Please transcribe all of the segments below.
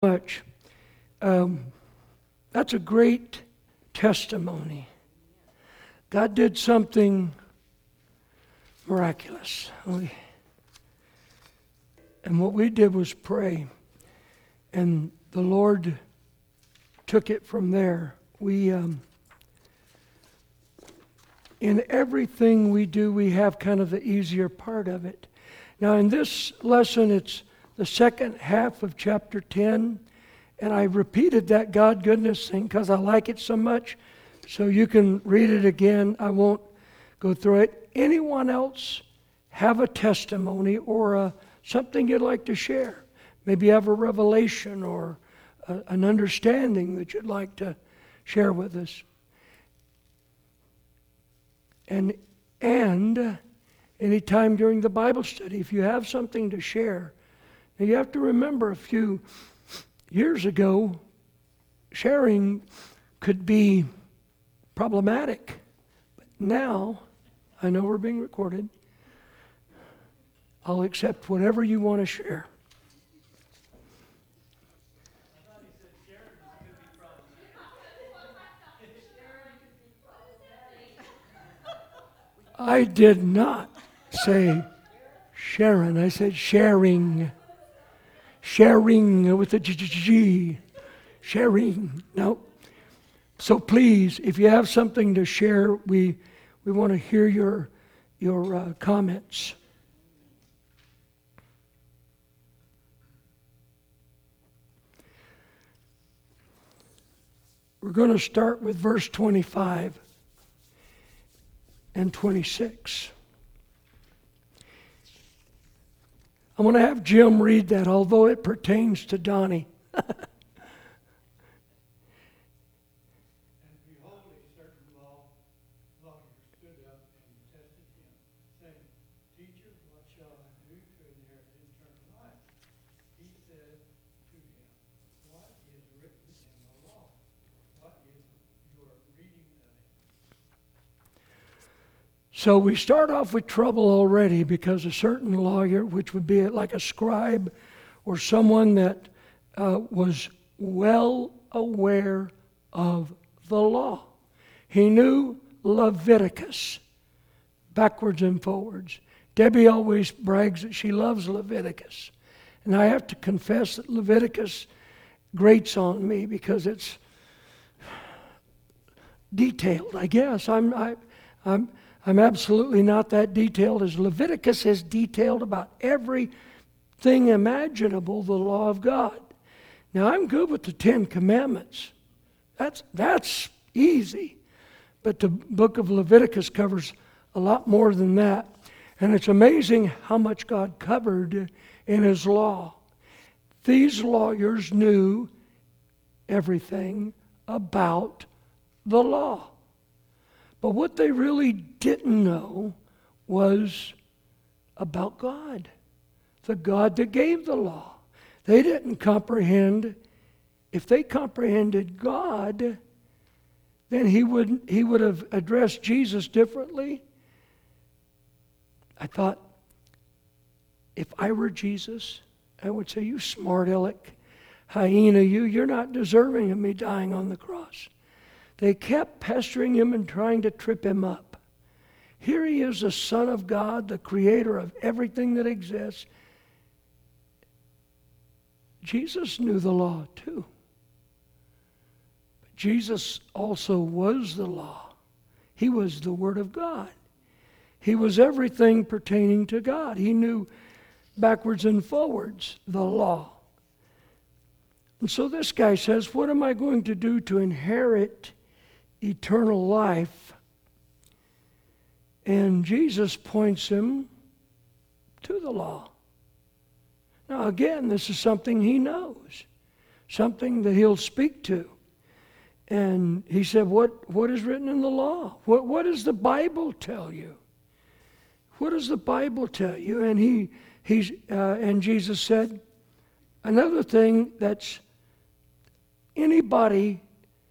much. That's a great testimony. God did something miraculous. And what we did was pray. And the Lord took it from there. In everything we do, we have kind of the easier part of it. Now, in this lesson, it's the second half of chapter 10. And I repeated that God goodness thing because I like it so much. So you can read it again. I won't go through it. Anyone else have a testimony or something you'd like to share? Maybe you have a revelation or an understanding that you'd like to share with us. And anytime during the Bible study, if you have something to share, now you have to remember a few years ago, sharing could be problematic. But now, I know we're being recorded. I'll accept whatever you want to share. I did not say Sharon. I said sharing. Sharing with a G. Sharing. No. So please, if you have something to share, we want to hear your comments. We're going to start with verse 25 and 26. I'm going to have Jim read that, although it pertains to Donnie. So we start off with trouble already because a certain lawyer, which would be like a scribe or someone that was well aware of the law. He knew Leviticus backwards and forwards. Debbie always brags that she loves Leviticus. And I have to confess that Leviticus grates on me because it's detailed, I guess. I'm absolutely not that detailed as Leviticus is detailed about everything imaginable, the law of God. Now, I'm good with the 10 Commandments. That's easy. But the book of Leviticus covers a lot more than that. And it's amazing how much God covered in His law. These lawyers knew everything about the law. But what they really didn't know was about God, the God that gave the law. They didn't comprehend. If they comprehended God, then he would have addressed Jesus differently. I thought, if I were Jesus, I would say, you smart aleck, hyena, you're not deserving of me dying on the cross. They kept pestering him and trying to trip him up. Here he is, the Son of God, the creator of everything that exists. Jesus knew the law too. But Jesus also was the law. He was the Word of God. He was everything pertaining to God. He knew backwards and forwards the law. And so this guy says, what am I going to do to inherit eternal life? And Jesus points him to the law. Now again, this is something he knows, something that he'll speak to. And he said, what is written in the law? What does the Bible tell you? What does the Bible tell you? And and Jesus said, another thing that's anybody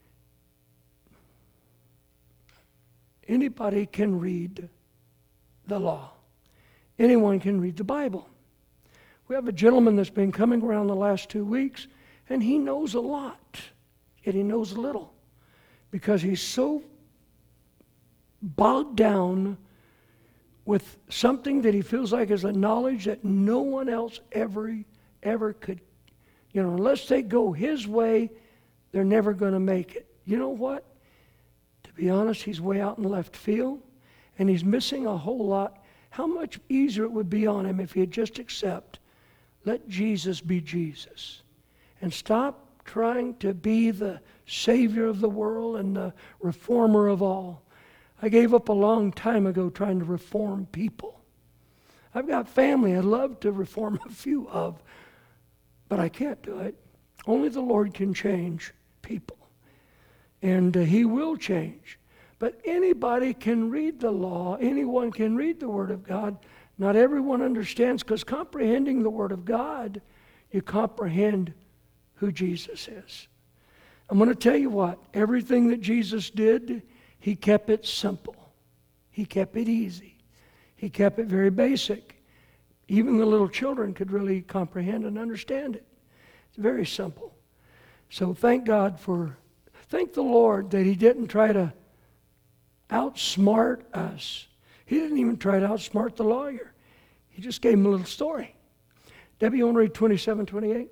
can read the law. Anyone can read the Bible. We have a gentleman that's been coming around the last 2 weeks, And he knows a lot, yet he knows little, because he's so bogged down with something that he feels like is a knowledge that no one else ever could. Unless they go his way, they're never going to make it. You know what? To be honest, he's way out in left field, and he's missing a whole lot. How much easier it would be on him if he'd just let Jesus be Jesus, and stop trying to be the Savior of the world and the reformer of all. I gave up a long time ago trying to reform people. I've got family I'd love to reform a few of, but I can't do it. Only the Lord can change people. And He will change. But anybody can read the law. Anyone can read the Word of God. Not everyone understands, because comprehending the Word of God, you comprehend who Jesus is. I'm going to tell you what, everything that Jesus did, He kept it simple. He kept it easy. He kept it very basic. Even the little children could really comprehend and understand it. It's very simple. So thank the Lord that He didn't try to outsmart us. He didn't even try to outsmart the lawyer. He just gave him a little story. Debbie, you want to read 27:28?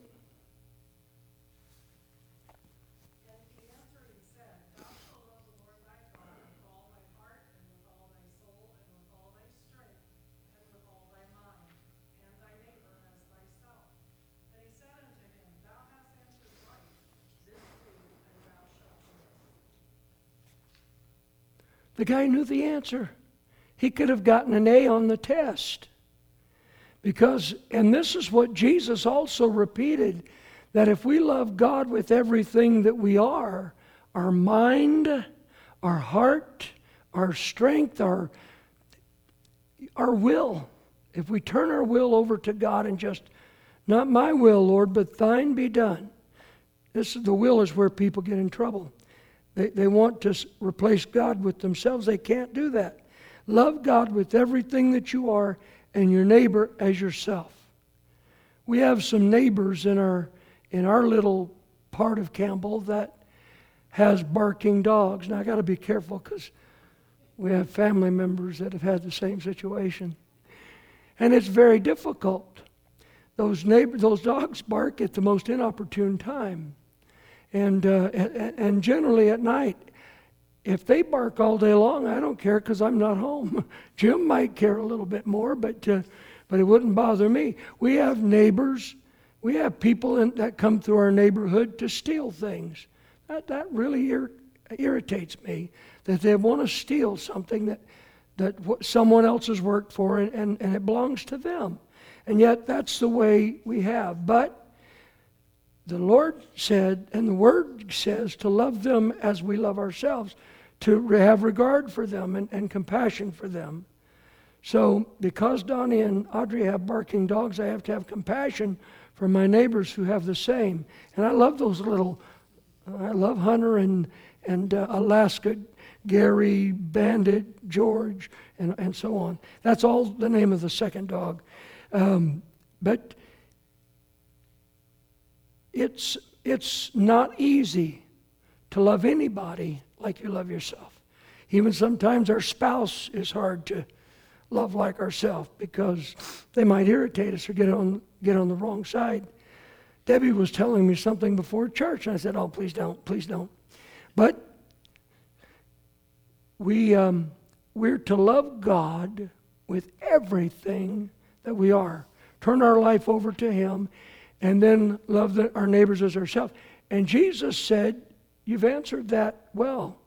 The guy knew the answer. He could have gotten an A on the test. And this is what Jesus also repeated, that if we love God with everything that we are, our mind, our heart, our strength, our will, if we turn our will over to God and just, not my will, Lord, but thine be done. The will is where people get in trouble. They want to replace God with themselves. They can't do that. Love God with everything that you are, and your neighbor as yourself. We have some neighbors in our little part of Campbell that has barking dogs. Now I got to be careful, because we have family members that have had the same situation, and it's very difficult. Those dogs bark at the most inopportune time. And generally at night. If they bark all day long, I don't care, because I'm not home. Jim might care a little bit more, but it wouldn't bother me. We have neighbors. We have people that come through our neighborhood to steal things. That really irritates me, that they want to steal something that someone else has worked for, and it belongs to them. And yet that's the way we have. But the Lord said, and the Word says, to love them as we love ourselves, to have regard for them and compassion for them. So because Donnie and Audrey have barking dogs, I have to have compassion for my neighbors who have the same. And I love I love Hunter and Alaska, Gary, Bandit, George, and so on. That's all the name of the second dog. But it's not easy to love anybody like you love yourself. Even sometimes our spouse is hard to love like ourselves, because they might irritate us or get on the wrong side. Debbie was telling me something before church, and I said, "Oh, please don't." But we're to love God with everything that we are. Turn our life over to Him, and then love our neighbors as ourselves. And Jesus said, you've answered that well.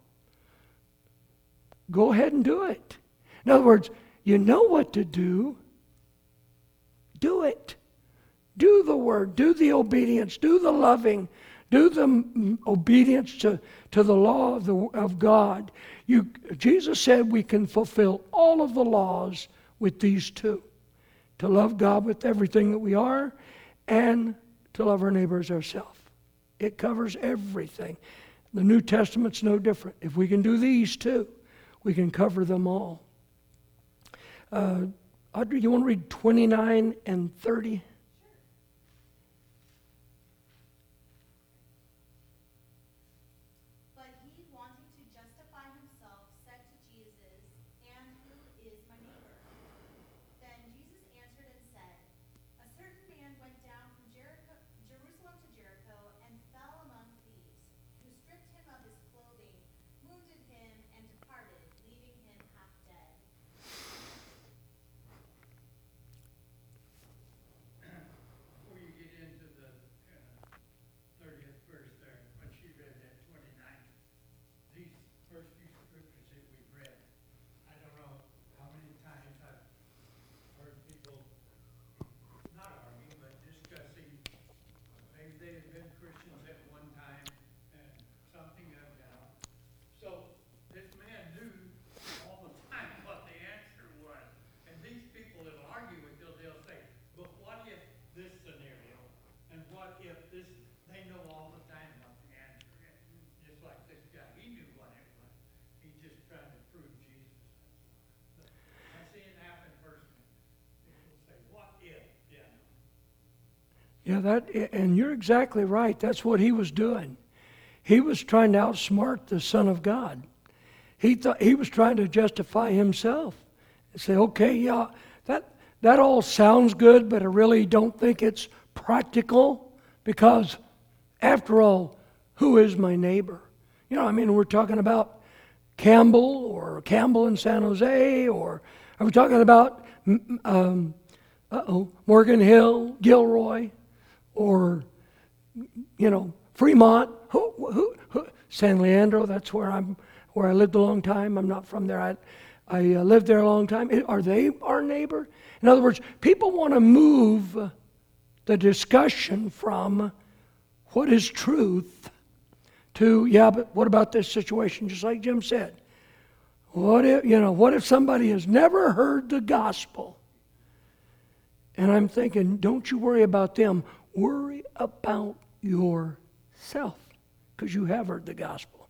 Go ahead and do it. In other words, you know what to do. Do it. Do the word. Do the obedience. Do the loving. Do the obedience to the law of God. Jesus said we can fulfill all of the laws with these two. To love God with everything that we are, and to love our neighbors ourselves. It covers everything. The New Testament's no different. If we can do these two, we can cover them all. Audrey, you want to read 29 and 30? Yeah, and you're exactly right. That's what he was doing. He was trying to outsmart the Son of God. He thought he was trying to justify himself and say, okay, yeah, that all sounds good, but I really don't think it's practical because, after all, who is my neighbor? We're talking about Campbell in San Jose, or are we talking about Morgan Hill, Gilroy, or Fremont, who San Leandro? That's where I lived a long time. I'm not from there. I lived there a long time. Are they our neighbor? In other words, people want to move the discussion from what is truth to, yeah, but what about this situation? Just like Jim said. What if somebody has never heard the gospel? And I'm thinking, don't you worry about them. Worry about yourself, because you have heard the gospel.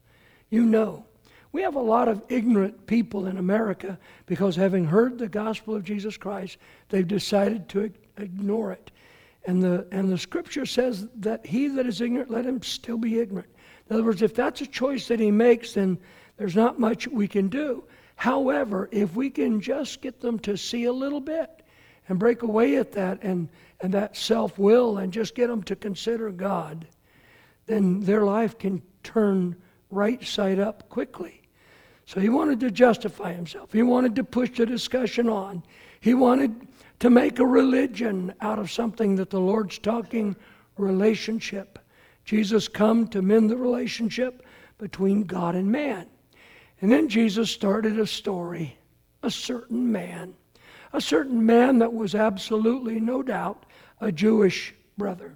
We have a lot of ignorant people in America because, having heard the gospel of Jesus Christ, they've decided to ignore it. And the scripture says that he that is ignorant, let him still be ignorant. In other words, if that's a choice that he makes, then there's not much we can do. However, if we can just get them to see a little bit and break away at that and that self-will and just get them to consider God, then their life can turn right side up quickly. So he wanted to justify himself. He wanted to push the discussion on. He wanted to make a religion out of something that the Lord's talking relationship. Jesus come to mend the relationship between God and man. And then Jesus started a story, a certain man that was absolutely, no doubt, a Jewish brother.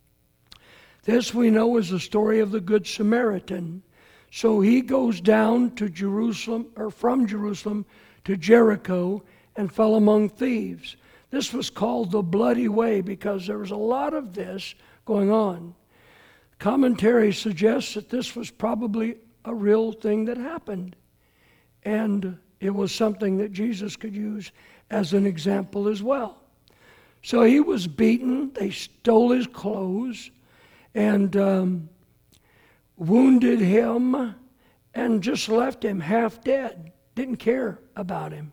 This we know is the story of the Good Samaritan. So he goes down to Jerusalem, or from Jerusalem to Jericho, and fell among thieves. This was called the Bloody Way because there was a lot of this going on. Commentary suggests that this was probably a real thing that happened. And it was something that Jesus could use as an example as well. So he was beaten. They stole his clothes and wounded him and just left him half dead. Didn't care about him.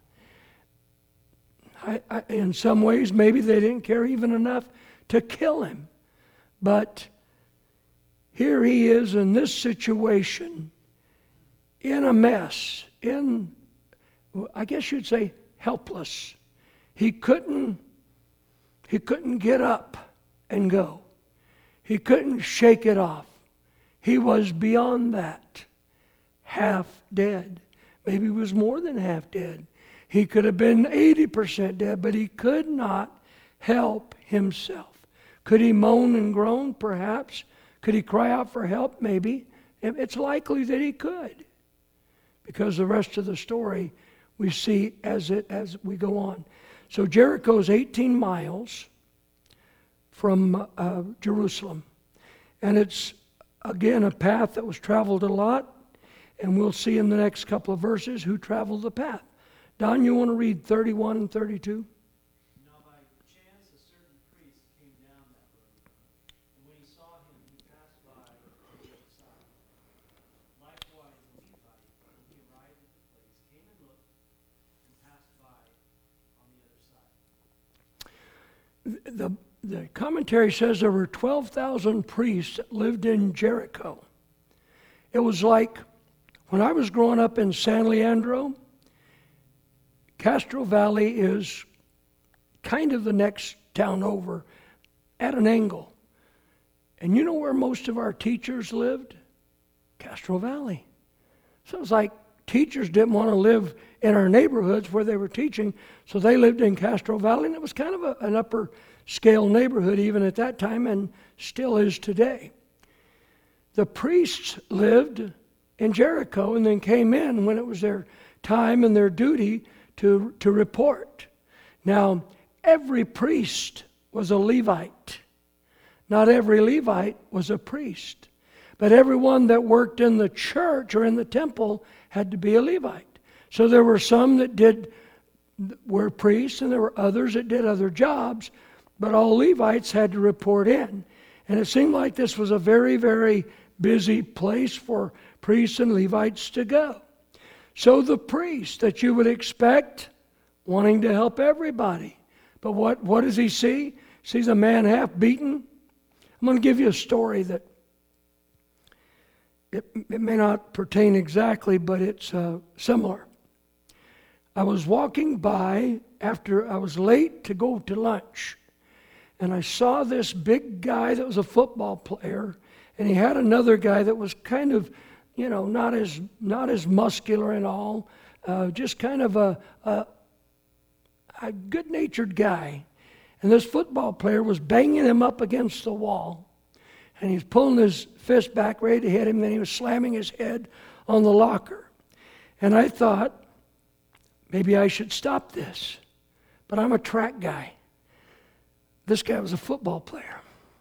In some ways, maybe they didn't care even enough to kill him. But here he is in this situation, in a mess, I guess you'd say, helpless. He couldn't get up and go. He couldn't shake it off. He was beyond that, half dead. Maybe he was more than half dead. He could have been 80% dead, but he could not help himself. Could he moan and groan? Perhaps. Could he cry out for help? Maybe. It's likely that he could, because the rest of the story we see as we go on. So Jericho's 18 miles from Jerusalem, and it's again a path that was traveled a lot, and we'll see in the next couple of verses who traveled the path. Don, you want to read 31 and 32? Now by chance a certain priest came down that road, and when he saw him, he passed by on the other side. Likewise a Levite, when he arrived at the place, came and looked, and passed by on the other side. The commentary says there were 12,000 priests that lived in Jericho. It was like when I was growing up in San Leandro, Castro Valley is kind of the next town over at an angle. And you know where most of our teachers lived? Castro Valley. So it's like teachers didn't want to live in our neighborhoods where they were teaching, so they lived in Castro Valley, and it was kind of an upper scale neighborhood even at that time, and still is today. The priests lived in Jericho and then came in when it was their time and their duty to report. Now, every priest was a Levite. Not every Levite was a priest. But everyone that worked in the church or in the temple had to be a Levite. So there were some that were priests, and there were others that did other jobs. but all Levites had to report in. And it seemed like this was a very, very busy place for priests and Levites to go. So the priest that you would expect, wanting to help everybody. But what does he see? Sees a man half beaten. I'm going to give you a story that it may not pertain exactly, but it's similar. I was walking by after I was late to go to lunch, and I saw this big guy that was a football player, and he had another guy that was kind of, not as muscular and all, just kind of a good-natured guy. And this football player was banging him up against the wall. And he was pulling his fist back, ready to hit him. Then he was slamming his head on the locker. And I thought, maybe I should stop this. But I'm a track guy. This guy was a football player.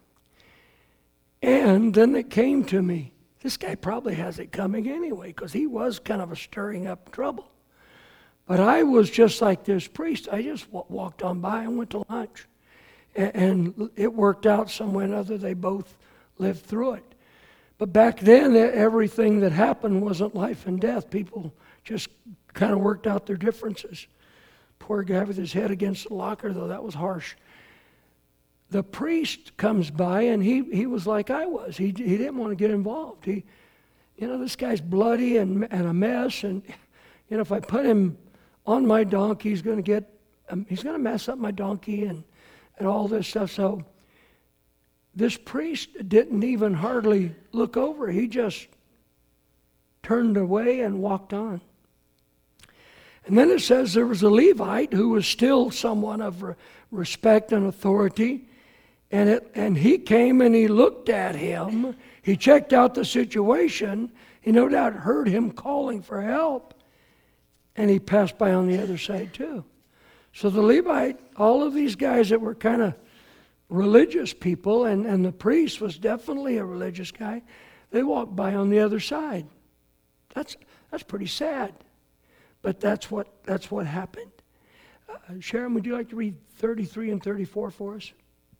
And then it came to me, this guy probably has it coming anyway, because he was kind of a stirring up trouble. But I was just like this priest. I just walked on by and went to lunch. And it worked out some way or another. They both lived through it. But back then, everything that happened wasn't life and death. People just kind of worked out their differences. Poor guy with his head against the locker, though, that was harsh. The priest comes by, and he was like I was. He didn't want to get involved. This guy's bloody and a mess, and if I put him on my donkey, he's going to mess up my donkey and all this stuff. So this priest didn't even hardly look over. He just turned away and walked on. And then it says there was a Levite who was still someone of respect and authority. And he came and he looked at him. He checked out the situation. He no doubt heard him calling for help. And he passed by on the other side too. So the Levite, all of these guys that were kind of religious people, and the priest was definitely a religious guy, they walked by on the other side. That's pretty sad. But that's what happened. Sharon, would you like to read 33 and 34 for us?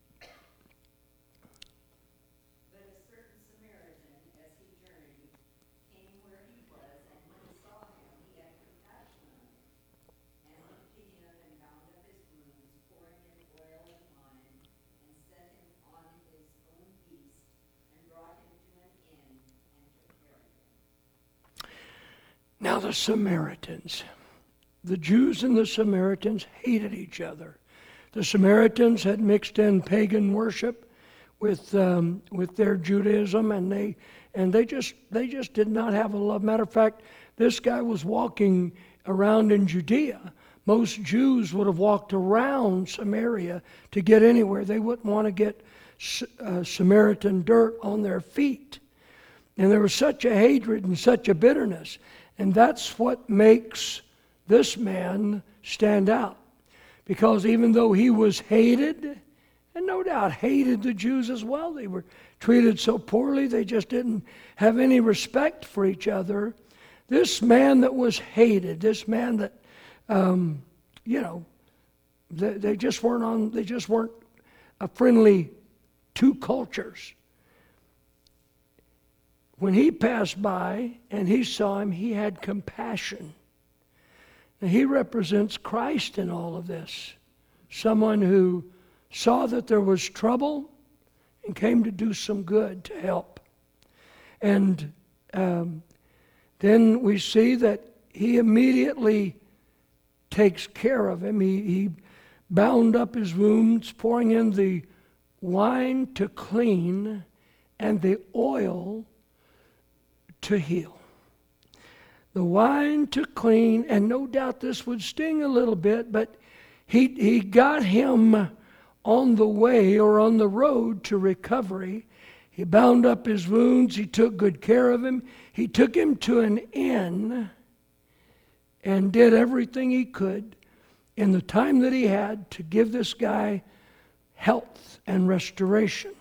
Now the Samaritans, the Jews and the Samaritans hated each other. The Samaritans had mixed in pagan worship with their Judaism, and they just did not have a love. Matter of fact, this guy was walking around in Judea. Most Jews would have walked around Samaria to get anywhere. They wouldn't want to get Samaritan dirt on their feet. And there was such a hatred and such a bitterness. And that's what makes this man stand out. Because even though he was hated, and no doubt hated the Jews as well, they were treated so poorly, they just didn't have any respect for each other. This man that was hated, this man that, they just weren't a friendly two cultures. When he passed by and he saw him, he had compassion. Now, he represents Christ in all of this. Someone who saw that there was trouble and came to do some good to help. And then we see that he immediately takes care of him. He bound up his wounds, pouring in the wine to clean and the oil to heal. The wine to clean, and no doubt this would sting a little bit, but he got him on the way or on the road to recovery. He bound up his wounds. He took good care of him. He took him to an inn and did everything he could in the time that he had to give this guy health and restoration.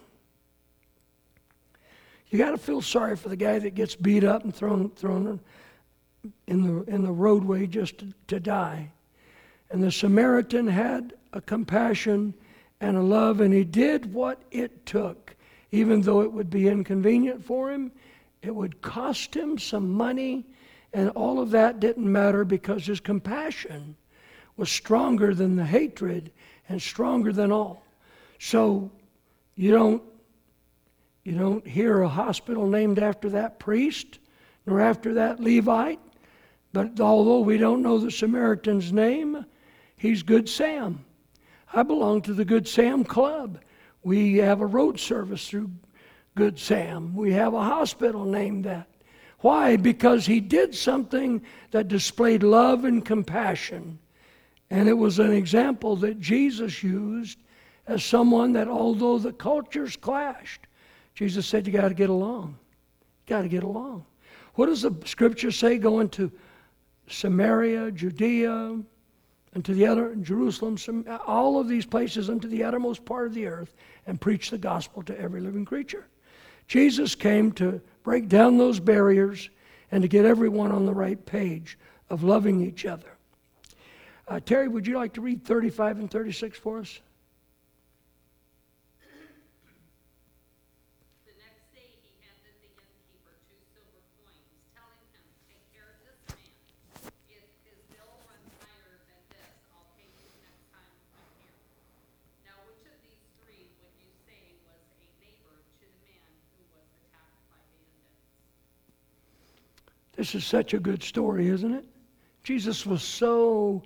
You got to feel sorry for the guy that gets beat up and thrown in the roadway just to die. And the Samaritan had a compassion and a love, and he did what it took. Even though it would be inconvenient for him, it would cost him some money, and all of that didn't matter because his compassion was stronger than the hatred and stronger than all. So you don't hear a hospital named after that priest nor after that Levite, but although we don't know the Samaritan's name, he's Good Sam. I belong to the Good Sam Club. We have a road service through Good Sam. We have a hospital named that. Why? Because he did something that displayed love and compassion. And it was an example that Jesus used as someone that, although the cultures clashed, Jesus said, you got to get along. You got to get along. What does the scripture say? Go into Samaria, Judea, and to the other, Jerusalem, all of these places unto the uttermost part of the earth, and preach the gospel to every living creature. Jesus came to break down those barriers and to get everyone on the right page of loving each other. Terry, would you like to read 35 and 36 for us? The next day he handed the innkeeper 2 silver coins, telling him, take care of this man. If his bill runs higher than this, I'll pay you next time I'm here. Now which of these 3 would you say was a neighbor to the man who was attacked by bandits? This is such a good story, isn't it? Jesus was so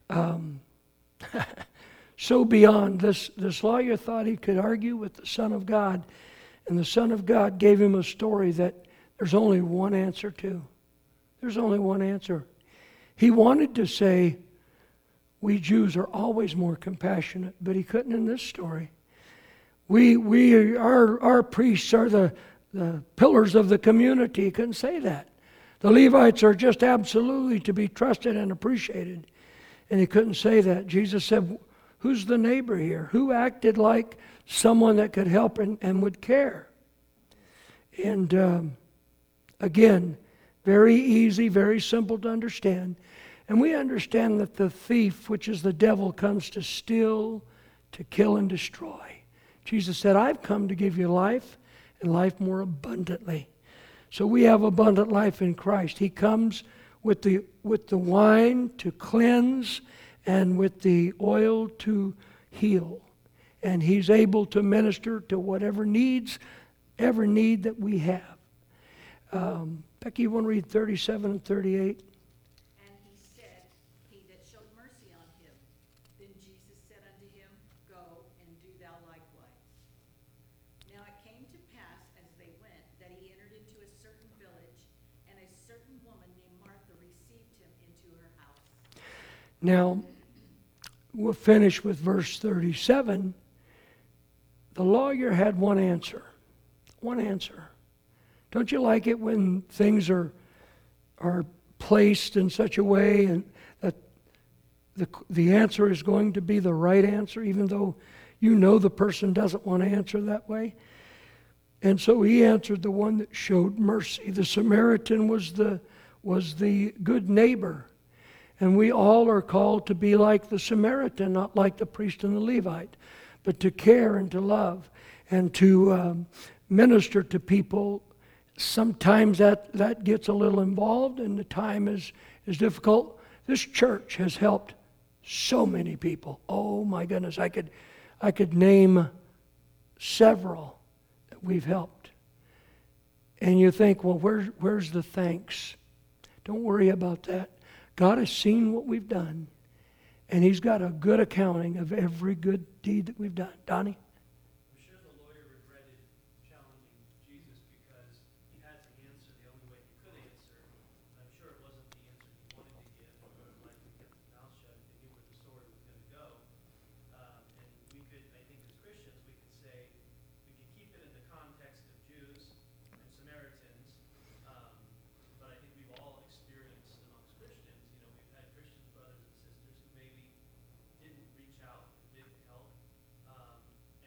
so beyond. This lawyer thought he could argue with the Son of God, and the Son of God gave him a story that there's only one answer to. There's only one answer. He wanted to say, we Jews are always more compassionate, but he couldn't in this story. Our priests are the pillars of the community. He couldn't say that. The Levites are just absolutely to be trusted and appreciated. And he couldn't say that. Jesus said, who's the neighbor here? Who acted like someone that could help and would care? And again, very easy, very simple to understand. And we understand that the thief, which is the devil, comes to steal, to kill, and destroy. Jesus said, I've come to give you life and life more abundantly. So we have abundant life in Christ. He comes with the wine to cleanse and with the oil to heal. And he's able to minister to whatever needs, every need that we have. Becky, you want to read 37 and 38? And he said, he that showed mercy on him. Then Jesus said unto him, go and do thou likewise. Now it came to pass as they went that he entered into a certain village, and a certain woman named Martha received him into her house. Now, we'll finish with verse 37. The lawyer had one answer. One answer. Don't you like it when things are placed in such a way and that the answer is going to be the right answer, even though you know the person doesn't want to answer that way? And so he answered the one that showed mercy. The Samaritan was the good neighbor. And we all are called to be like the Samaritan, not like the priest and the Levite, but to care and to love and to minister to people. Sometimes that gets a little involved and the time is difficult. This church has helped so many people. Oh my goodness, I could name several that we've helped. And you think, well, where's the thanks? Don't worry about that. God has seen what we've done, and he's got a good accounting of every good deed that we've done. Donnie? I'm sure the lawyer regretted challenging Jesus because he had to answer the only way he could answer. And I'm sure it wasn't the answer he wanted to give. He would have likely kept his mouth shut if he knew where the story was going to go. And we could, I think as Christians, we could say, we could keep it in the context of Jews and Samaritans. But I think we've all experienced amongst Christians, we've had Christian brothers and sisters who maybe didn't reach out and didn't help.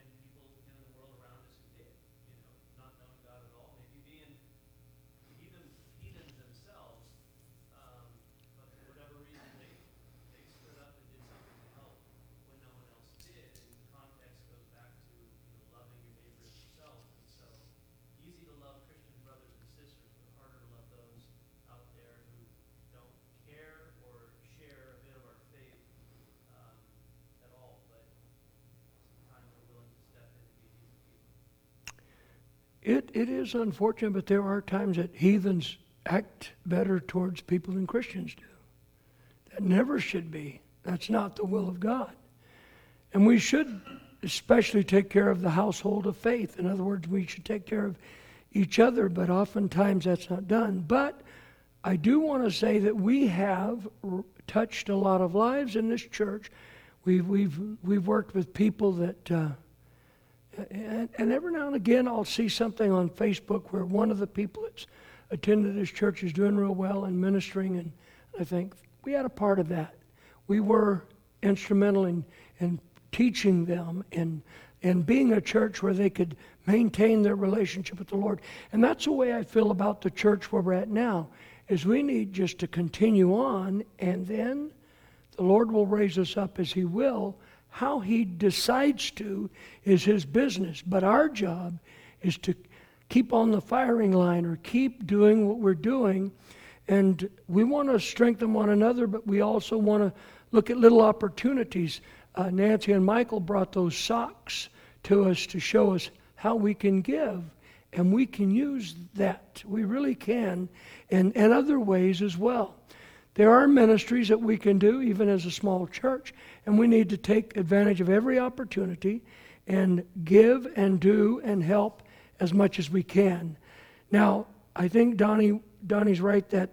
It is unfortunate, but there are times that heathens act better towards people than Christians do. That never should be. That's not the will of God. And we should especially take care of the household of faith. In other words, we should take care of each other, but oftentimes that's not done. But I do want to say that we have touched a lot of lives in this church. We've worked with people that, and every now and again I'll see something on Facebook where one of the people that's attended this church is doing real well in ministering, and I think we had a part of that. We were instrumental in teaching them and being a church where they could maintain their relationship with the Lord. And that's the way I feel about the church where we're at now, is we need just to continue on, and then the Lord will raise us up as He will. How He decides to is His business. But our job is to keep on the firing line, or keep doing what we're doing. And we want to strengthen one another, but we also want to look at little opportunities. Nancy and Michael brought those socks to us to show us how we can give. And we can use that. We really can. And other ways as well. There are ministries that we can do, even as a small church. And we need to take advantage of every opportunity and give and do and help as much as we can. Now, I think Donnie's right that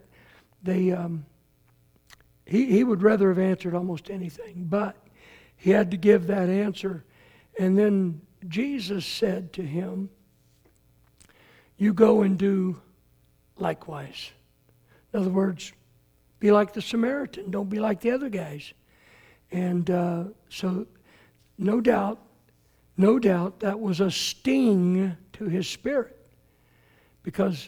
he would rather have answered almost anything, but he had to give that answer. And then Jesus said to him, "You go and do likewise." In other words, be like the Samaritan. Don't be like the other guys. And so no doubt that was a sting to his spirit, because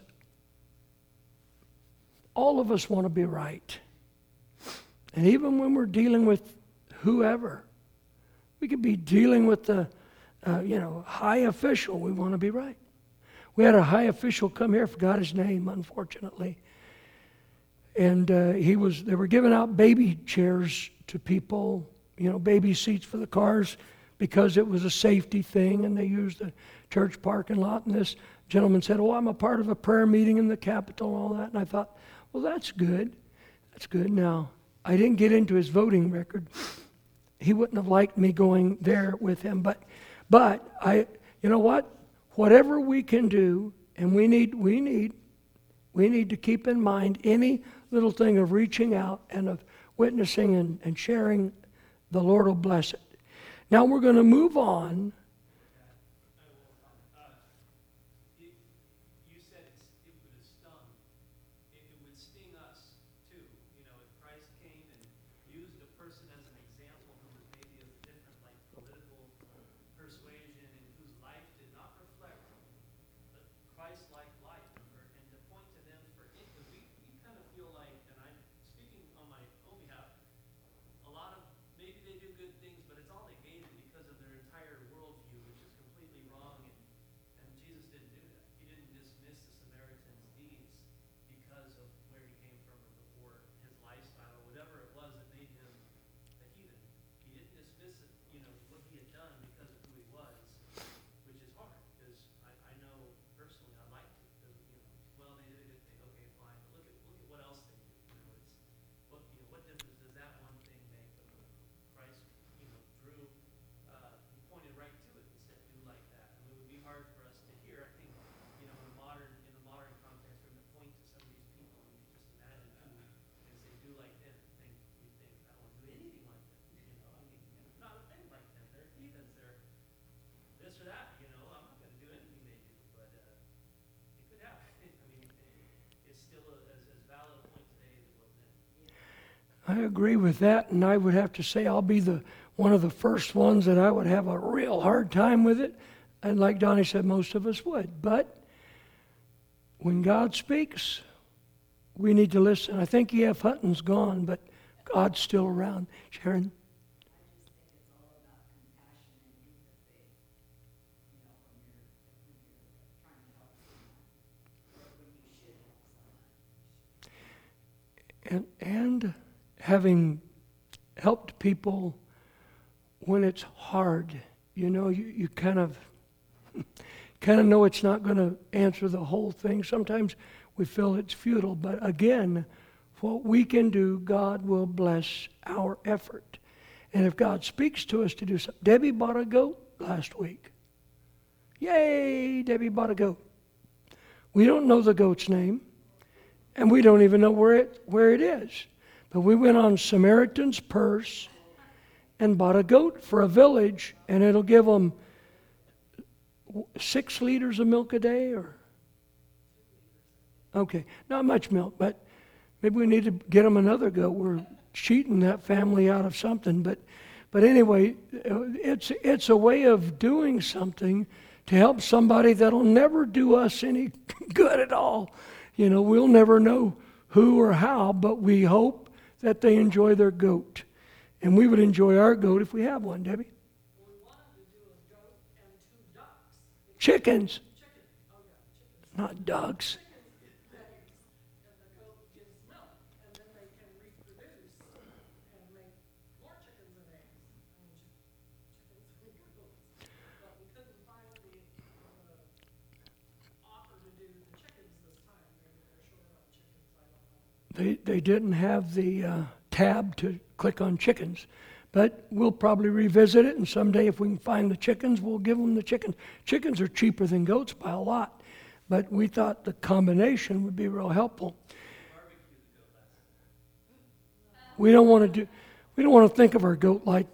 all of us want to be right. And even when we're dealing with whoever, we could be dealing with the high official. We want to be right. We had a high official come here, forgot his name, unfortunately. And they were giving out baby chairs to people, baby seats for the cars, because it was a safety thing, and they used the church parking lot. And this gentleman said, "Oh, I'm a part of a prayer meeting in the Capitol," and all that. And I thought, well, that's good. That's good. Now, I didn't get into his voting record. He wouldn't have liked me going there with him. But you know what? Whatever we can do, and we need to keep in mind any little thing of reaching out and of witnessing and sharing, the Lord will bless it. Now we're going to move on. You said it would have stung. It would sting us too. If Christ came and used a person as an example who was maybe of different, political persuasion, and whose life did not reflect the Christ-like life, and to point to them for it, because we kind of feel like, and I'm speaking on my own behalf, a lot of, maybe they do good things, but it's all negated because of their entire worldview, which is completely wrong, and Jesus didn't do that. He didn't dismiss the Samaritan's deeds because of where he came from, or his lifestyle, or whatever it was that made him a heathen. He didn't dismiss it, what he had done because of who he was, which is hard, because I know personally I liked it, because, well, they did a good thing, okay, fine, but look at what else they did. It's what difference does that one thing make? But Christ, drew, he pointed right to it and said, "Do like that." And it would be hard for us to hear. I think, in the modern context, we're going to point to some of these people, and you can just imagine who, and say, "Do like them." We think, "I don't want to do anything like them." Not a thing like them. They're heathens. They're this or that. I'm not going to do anything they do. But it could happen. It's still as valid a point today as it was then. I agree with that, and I would have to say I'll be one of the first ones that I would have a real hard time with it. And like Donnie said, most of us would. But when God speaks, we need to listen. I think E.F. Hutton's gone, but God's still around. Sharon? And having helped people when it's hard, you kind of kind of know it's not going to answer the whole thing. Sometimes we feel it's futile, but again, what we can do, God will bless our effort. And if God speaks to us to do something, Debbie bought a goat last week. Yay, Debbie bought a goat. We don't know the goat's name, and we don't even know where it is. But we went on Samaritan's Purse and bought a goat for a village, and it'll give them 6 liters of milk a day, or? Okay, not much milk, but maybe we need to get them another goat. We're cheating that family out of something. But anyway, it's a way of doing something to help somebody that'll never do us any good at all. You know, we'll never know who or how, but we hope that they enjoy their goat. And we would enjoy our goat if we have one, Debbie. We wanted to do a goat and 2 ducks. Chickens, Chicken, oh yeah, chickens. not ducks. Chickens get eggs, and the goat gives milk, and then they can reproduce and make more chickens and eggs. I mean, chickens and goats. But we couldn't find the offer to do the chickens this time. Maybe they're short on chickens, I don't know. They didn't have the tab to click on chickens. But we'll probably revisit it, and someday if we can find the chickens, we'll give them the chickens. Chickens are cheaper than goats by a lot, but we thought the combination would be real helpful. We don't want to think of our goat like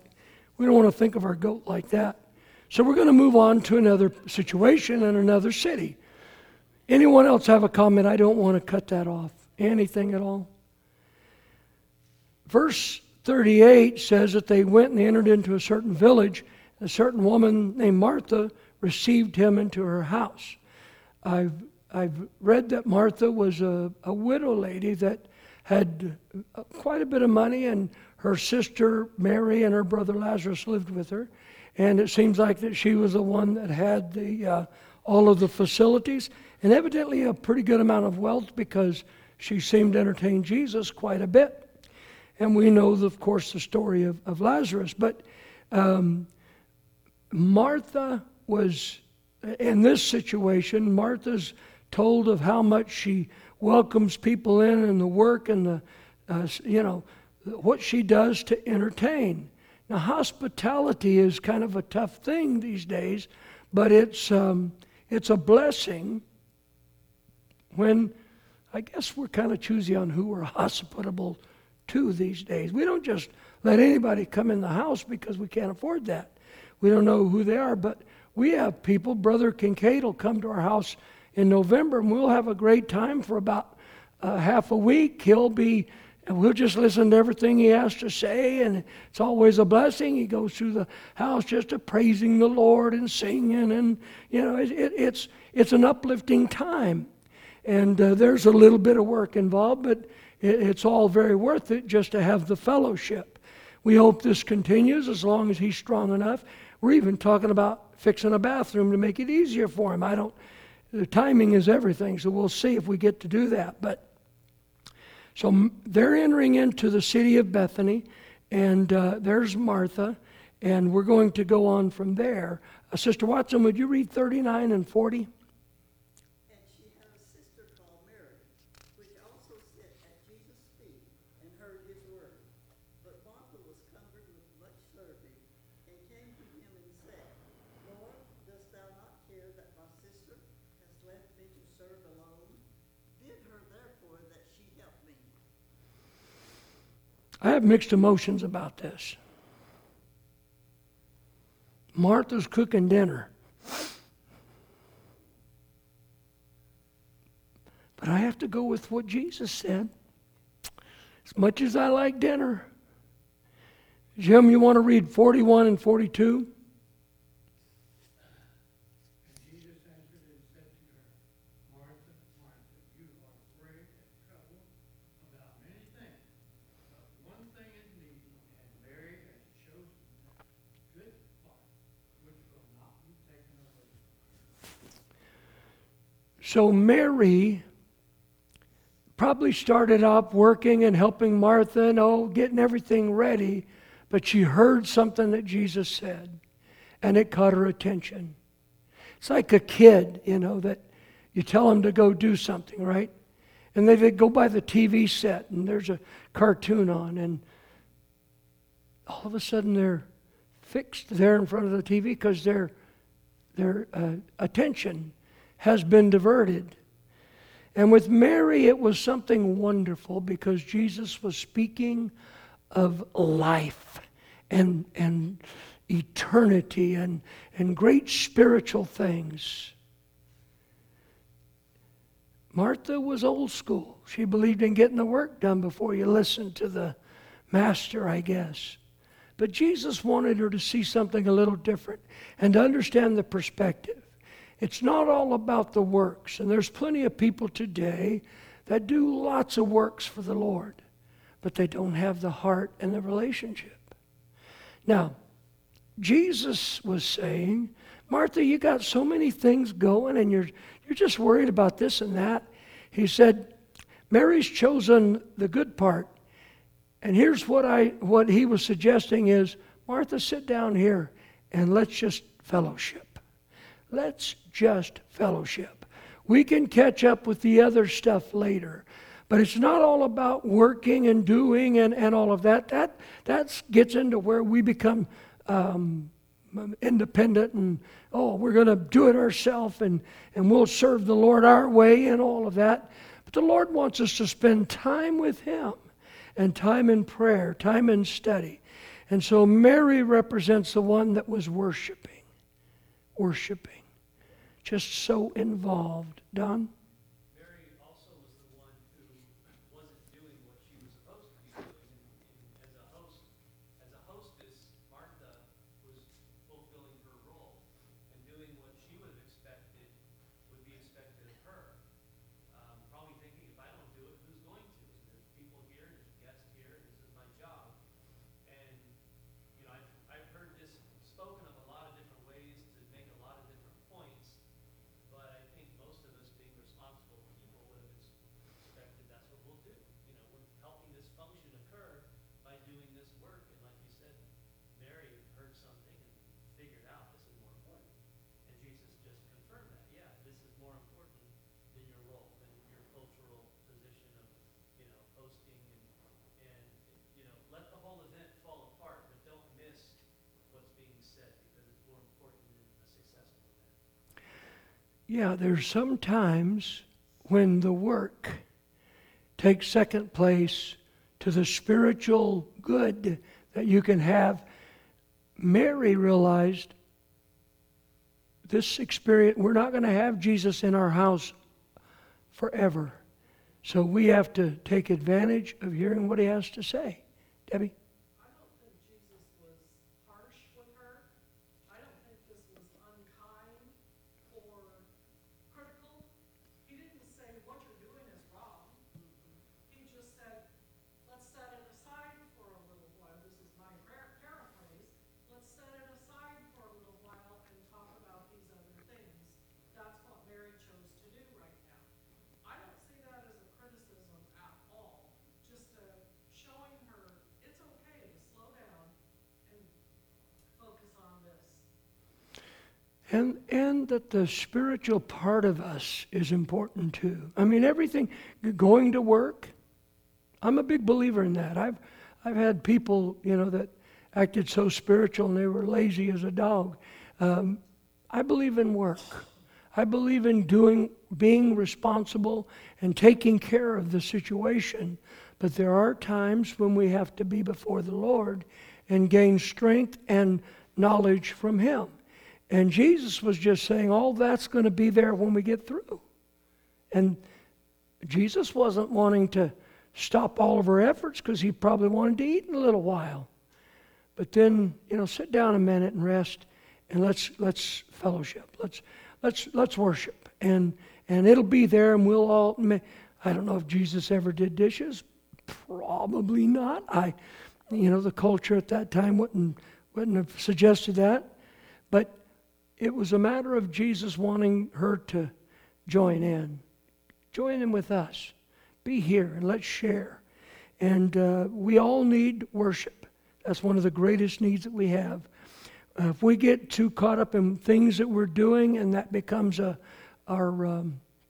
that. So we're going to move on to another situation in another city. Anyone else have a comment? I don't want to cut that off. Anything at all? Verse 38 says that they went and they entered into a certain village. A certain woman named Martha received him into her house. I've read that Martha was a widow lady that had quite a bit of money, and her sister Mary and her brother Lazarus lived with her. And it seems like that she was the one that had all of the facilities, and evidently a pretty good amount of wealth, because she seemed to entertain Jesus quite a bit. And we know, of course, the story of Lazarus. But Martha was, in this situation, Martha's told of how much she welcomes people in and the work and what she does to entertain. Now, hospitality is kind of a tough thing these days, but it's a blessing when, I guess we're kind of choosy on who we're hospitable to these days. We don't just let anybody come in the house because we can't afford that. We don't know who they are, but we have people. Brother Kincaid will come to our house in November, and we'll have a great time for about half a week. We'll just listen to everything he has to say, and it's always a blessing. He goes through the house just praising the Lord and singing, and it's an uplifting time. And there's a little bit of work involved, but it's all very worth it just to have the fellowship. We hope this continues as long as he's strong enough. We're even talking about fixing a bathroom to make it easier for him. The timing is everything, so we'll see if we get to do that. But so they're entering into the city of Bethany, and there's Martha, and we're going to go on from there. Sister Watson, would you read 39 and 40? I have mixed emotions about this. Martha's cooking dinner. But I have to go with what Jesus said. As much as I like dinner. Jim, you want to read 41 and 42? So Mary probably started up working and helping Martha and getting everything ready, but she heard something that Jesus said, and it caught her attention. It's like a kid, that you tell them to go do something, right? And they go by the TV set and there's a cartoon on, and all of a sudden they're fixed there in front of the TV because their attention has been diverted. And with Mary, it was something wonderful because Jesus was speaking of life and eternity and great spiritual things. Martha was old school. She believed in getting the work done before you listened to the master, I guess. But Jesus wanted her to see something a little different and to understand the perspective. It's not all about the works. And there's plenty of people today that do lots of works for the Lord, but they don't have the heart and the relationship. Now, Jesus was saying, Martha, you got so many things going and you're just worried about this and that. He said, Mary's chosen the good part. And here's what he was suggesting is, Martha, sit down here and let's just fellowship. Let's just fellowship. We can catch up with the other stuff later. But it's not all about working and doing and all of that. That gets into where we become independent and, we're going to do it ourselves and we'll serve the Lord our way and all of that. But the Lord wants us to spend time with Him and time in prayer, time in study. And so Mary represents the one that was worshiping, just so involved. Don? Mary also was the one who wasn't doing what she was supposed to be doing. As a hostess, Martha was fulfilling her role and doing what she would be expected of her. Probably thinking, if I don't do it, who's going to? There's people here, and there's guests here, and this is my job. And I've heard this spoken of a lot of different ways to make a lot of different points. But I think most of us, being responsible people, would have expected that's what we'll do. We're helping this function occur by doing this work. And like you said, Mary heard something and figured out this is more important. And Jesus just confirmed that. Yeah, this is more important than your role, than your cultural position of, hosting and let the whole event fall apart, but don't miss what's being said because it's more important than a successful event. Yeah, there's some times when the work takes second place to the spiritual good that you can have. Mary realized this experience, we're not going to have Jesus in our house forever. So we have to take advantage of hearing what He has to say. Debbie? I don't think Jesus was harsh with her. I don't think this was unkind or critical. He didn't say what you're doing is wrong. He just said, let's set it aside for a little while. This is my paraphrase. Let's set it aside for a little while and talk about these other things. That's what Mary chose to do right now. I don't see that as a criticism at all. Just showing her it's okay to slow down and focus on this. And that the spiritual part of us is important too. I mean, everything, going to work, I'm a big believer in that. I've had people, that acted so spiritual and they were lazy as a dog. I believe in work. I believe in being responsible and taking care of the situation. But there are times when we have to be before the Lord and gain strength and knowledge from Him. And Jesus was just saying, all that's going to be there when we get through. And Jesus wasn't wanting to stop all of our efforts because He probably wanted to eat in a little while. But then, sit down a minute and rest, and let's fellowship. Let's worship, and it'll be there, and we'll all. I don't know if Jesus ever did dishes. Probably not. The culture at that time wouldn't have suggested that, but it was a matter of Jesus wanting her to join in with us, be here, and let's share. And we all need worship. That's one of the greatest needs that we have. If we get too caught up in things that we're doing and that becomes our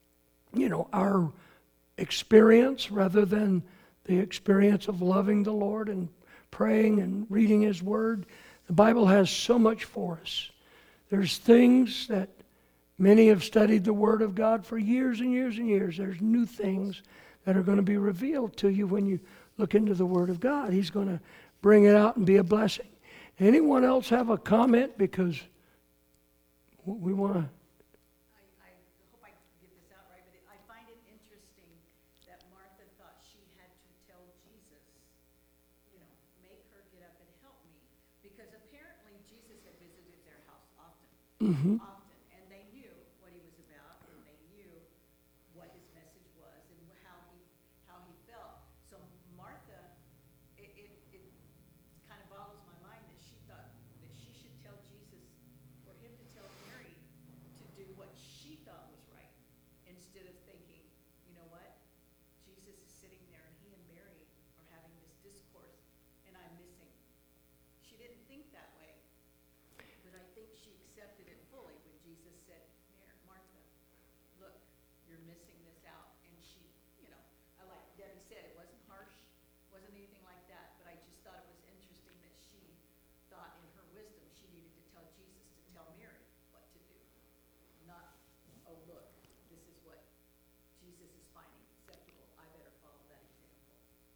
experience rather than the experience of loving the Lord and praying and reading His Word, the Bible has so much for us. There's things that many have studied the Word of God for years and years and years. There's new things that are going to be revealed to you when you look into the Word of God. He's going to bring it out and be a blessing. Anyone else have a comment? Because we want to... I hope I get this out right, but I find it interesting that Martha thought she had to tell Jesus, make her get up and help me. Because apparently Jesus had visited their house often. And they knew what he was about, and they knew what his message was, and how he felt. So Martha, it kind of boggles my mind that she thought that she should tell Jesus, for him to tell Mary to do what she thought was right, instead of thinking, you know what, Jesus is sitting there and he and Mary are having this discourse and I'm missing. She didn't think that way, but I think she accepted it fully when Jesus said, Martha, look, you're missing this out. And she, like Debbie said, it wasn't harsh, wasn't anything like that, but I just thought it was interesting that she thought in her wisdom she needed to tell Jesus to tell Mary what to do. Not, oh look, this is what Jesus is finding acceptable. I better follow that example.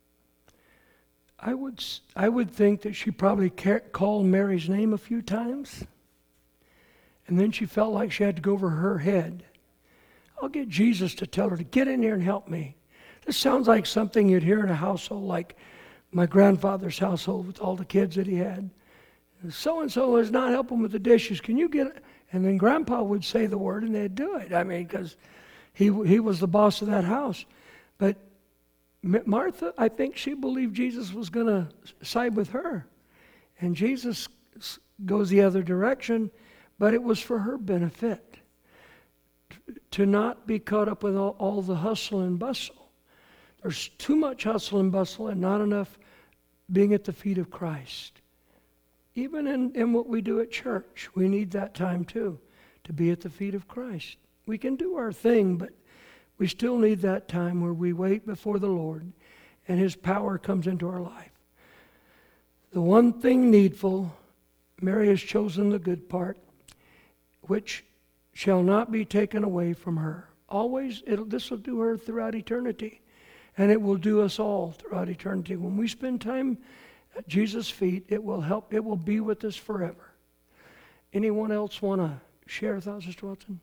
I would think that she probably called Mary's name a few times, and then she felt like she had to go over her head. I'll get Jesus to tell her to get in here and help me. This sounds like something you'd hear in a household like my grandfather's household with all the kids that he had. So-and-so is not helping with the dishes. Can you get it? And then Grandpa would say the word and they'd do it. I mean, because he was the boss of that house. But Martha, I think she believed Jesus was going to side with her. And Jesus goes the other direction, but it was for her benefit. To not be caught up with all the hustle and bustle. There's too much hustle and bustle and not enough being at the feet of Christ. Even in what we do at church, we need that time too, to be at the feet of Christ. We can do our thing, but we still need that time where we wait before the Lord and His power comes into our life. The one thing needful, Mary has chosen the good part, which shall not be taken away from her. Always, this will do her throughout eternity, and it will do us all throughout eternity. When we spend time at Jesus' feet, it will help. It will be with us forever. Anyone else want to share thoughts, Mr. Watson?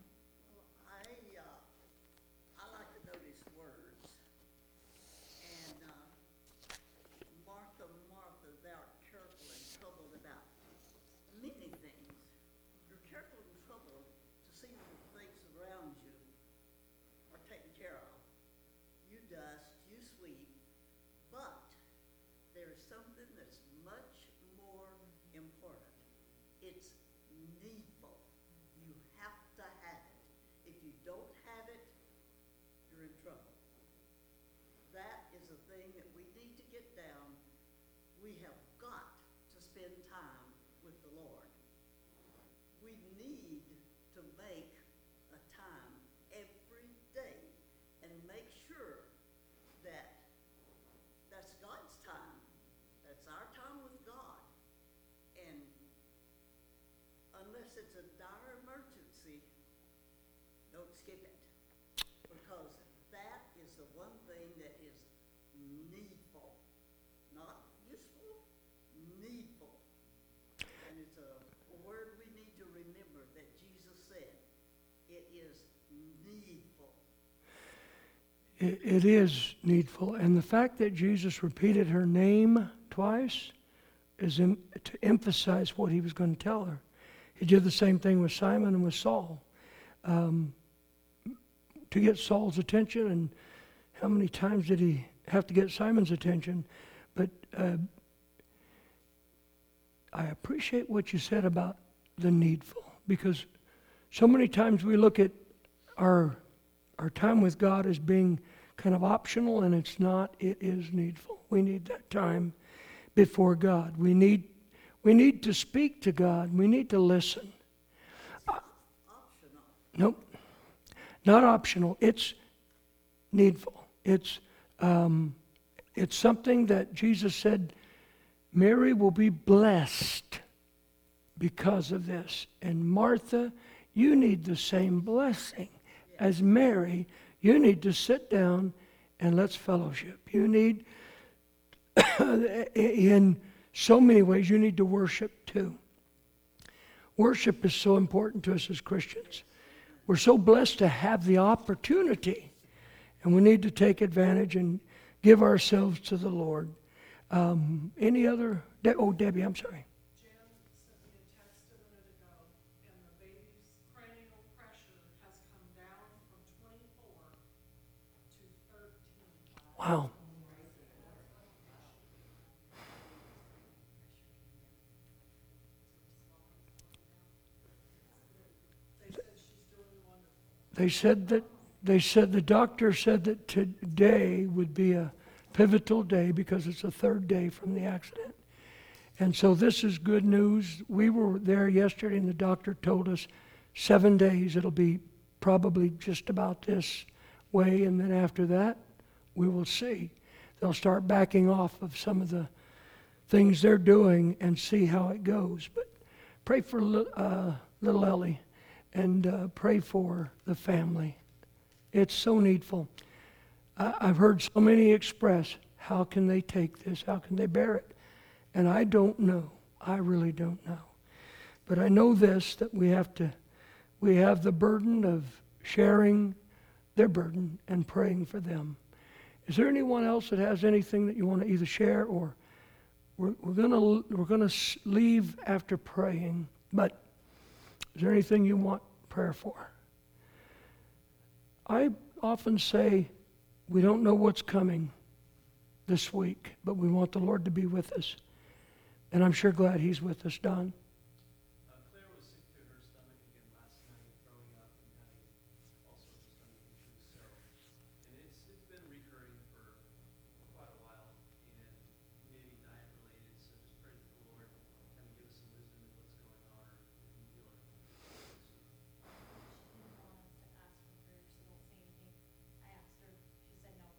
I like to know these words. And Martha, Martha, thou art careful and troubled about many things. You're careful and troubled to see that the things around you are taken care of. You dust, you sweep, but there's something that's much more important. It's needful. You have to have it. If you don't have it, you're in trouble. That is a thing that we need to get down. We have got to spend time with the Lord. We need to make a time every day and make sure that that's God's time. That's our time with God. And unless it's a dire emergency, don't skip it. Because that is the one thing that is needful. Not useful, needful. And it's a word we need to remember that Jesus said. It is needful. It is needful. And the fact that Jesus repeated her name twice is to emphasize what He was going to tell her. He did the same thing with Simon and with Saul. To get Saul's attention, and how many times did he have to get Simon's attention? But I appreciate what you said about the needful, because so many times we look at our time with God as being kind of optional, and it's not. It is needful. We need that time before God. We We need to speak to God. We need to listen. Optional. Nope. Not optional. It's needful. It's something that Jesus said, Mary will be blessed because of this. And Martha, you need the same blessing as Mary. You need to sit down and let's fellowship. You need, in so many ways, you need to worship too. Worship is so important to us as Christians. We're so blessed to have the opportunity, and we need to take advantage and give ourselves to the Lord. Any other? Debbie, I'm sorry. Jan sent me a text a minute ago, and the baby's cranial pressure has come down from 24 to 13. Wow. They said she's doing wonderful. They said the doctor said that today would be a pivotal day because it's the third day from the accident. And so this is good news. We were there yesterday and the doctor told us 7 days it'll be probably just about this way, and then after that we will see. They'll start backing off of some of the things they're doing and see how it goes. But pray for little Ellie and pray for the family. It's so needful. I've heard so many express, how can they take this? How can they bear it? And I don't know. I really don't know. But I know this, that we have the burden of sharing their burden and praying for them. Is there anyone else that has anything that you want to either share, or we're gonna leave after praying, but is there anything you want prayer for? I often say we don't know what's coming this week, but we want the Lord to be with us. And I'm sure glad He's with us, Don. Claire was sick to her stomach again last night, throwing up and having all sorts of stomach issues. And it's been recurring for quite a while, and maybe diet related. So just pray that the Lord kind of give us some wisdom in what's going on, or heal her. She didn't want us to ask for prayer, so don't say anything. I asked her, she said no.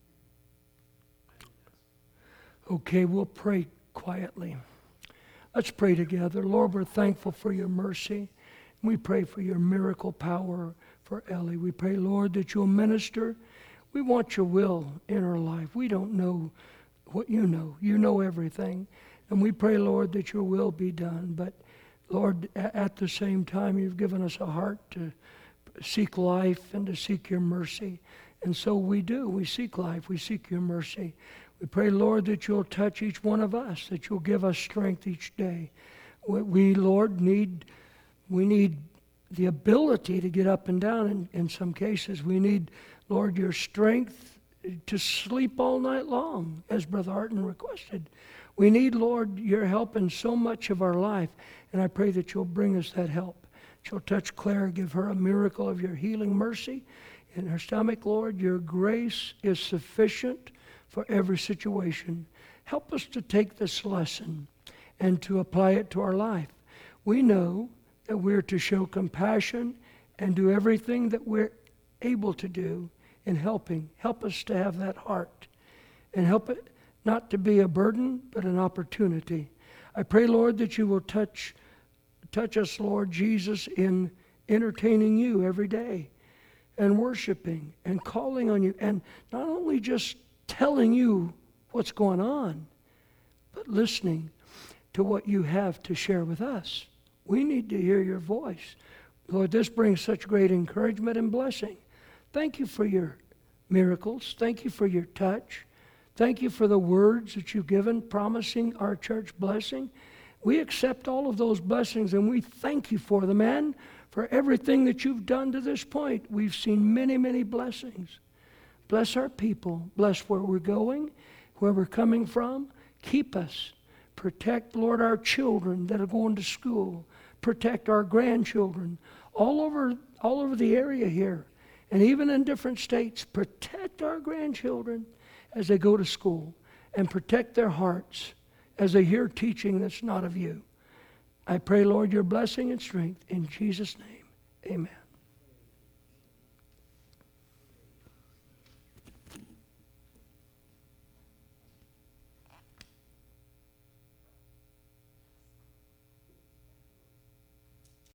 I didn't ask. Okay, we'll pray quietly. Let's pray together. Lord, we're thankful for your mercy. We pray for your miracle power for Ellie. We pray, Lord, that you'll minister. We want your will in her life. We don't know what you know. You know everything. And we pray, Lord, that your will be done. But, Lord, at the same time, you've given us a heart to seek life and to seek your mercy. And so we do. We seek life. We seek your mercy. We pray, Lord, that you'll touch each one of us, that you'll give us strength each day. We, Lord, need the ability to get up and down in some cases. We need, Lord, your strength to sleep all night long, as Brother Arton requested. We need, Lord, your help in so much of our life, and I pray that you'll bring us that help. You'll touch Claire, give her a miracle of your healing mercy in her stomach, Lord. Your grace is sufficient for every situation. Help us to take this lesson and to apply it to our life. We know that we're to show compassion and do everything that we're able to do in helping. Help us to have that heart and help it not to be a burden, but an opportunity. I pray, Lord, that you will touch us, Lord Jesus, in entertaining you every day and worshiping and calling on you, and not only just telling you what's going on, but listening to what you have to share with us. We need to hear your voice. Lord, this brings such great encouragement and blessing. Thank you for your miracles. Thank you for your touch. Thank you for the words that you've given promising our church blessing. We accept all of those blessings and we thank you for them and for everything that you've done to this point. We've seen many, many blessings. Bless our people. Bless where we're going, where we're coming from. Keep us. Protect, Lord, our children that are going to school. Protect our grandchildren all over the area here, and even in different states. Protect our grandchildren as they go to school, and protect their hearts as they hear teaching that's not of you. I pray, Lord, your blessing and strength in Jesus' name. Amen.